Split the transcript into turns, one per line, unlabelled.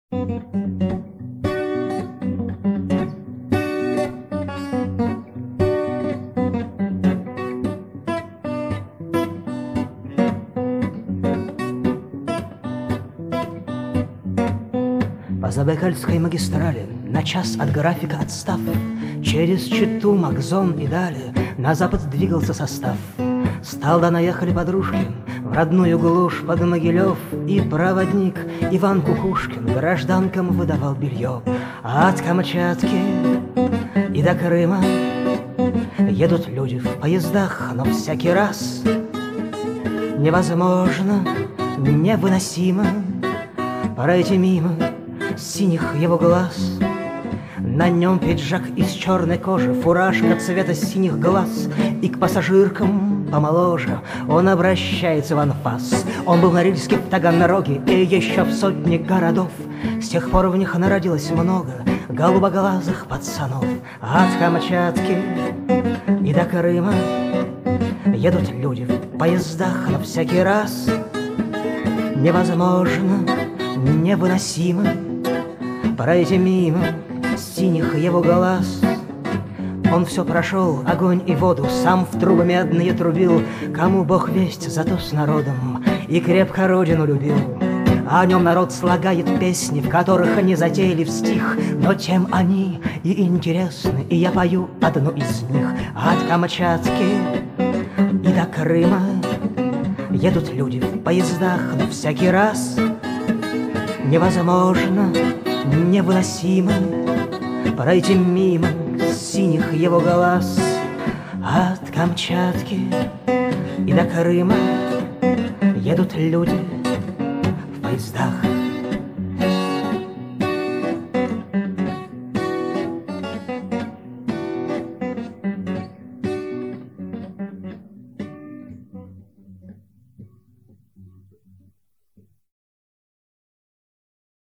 По Забайкальской магистрали, на час от графика отстав, через Читу, Макзон и далее на запад двигался состав. Стал наехали подружки в родную глушь под Могилев, и проводник Иван Кукушкин гражданкам выдавал белье. А от Камчатки и до Крыма едут люди в поездах, но всякий раз невозможно, невыносимо пройти мимо синих его глаз. На нем пиджак из черной кожи, фуражка цвета синих глаз, и к пассажиркам помоложе он обращается в анфас. Он был в Норильске, в Таганроге и еще в сотне городов. С тех пор в них народилось много голубоглазых пацанов. От Камчатки и до Крыма едут люди в поездах, но всякий раз невозможно, невыносимо пройти мимо синих его глаз. Он все прошел, огонь и воду, сам в трубы медные трубил, кому Бог весть, зато с народом, и крепко родину любил. О нем народ слагает песни, в которых не затеяли в стих, но тем они и интересны, и я пою одну из них. От Камчатки и до Крыма едут люди в поездах, но всякий раз невозможно, невыносимо пройти мимо синих его глаз. От Камчатки и до Крыма едут люди в поездах.